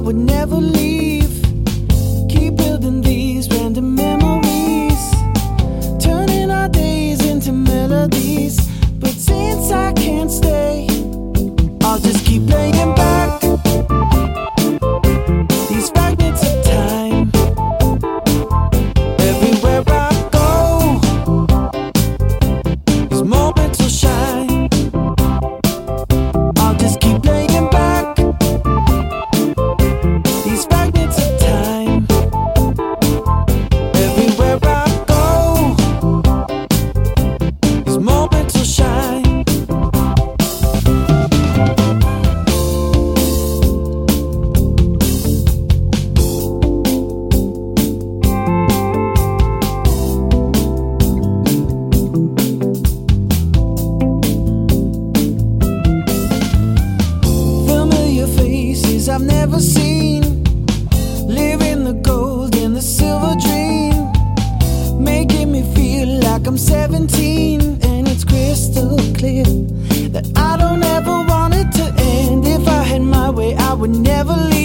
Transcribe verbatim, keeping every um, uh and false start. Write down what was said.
would never leave. Keep building these random memories, turning our days into melodies. But since I can't stay, I'll just keep playing back these fragments of time. Everywhere I go, these moments will shine. I'll just keep playing back these fragments of time. Everywhere I go, these moments will shine. Familiar faces I've never seen, living the gold and the silver dream, making me feel like I'm seventeen. And it's crystal clear that I don't ever want it to end. If I had my way, I would never leave.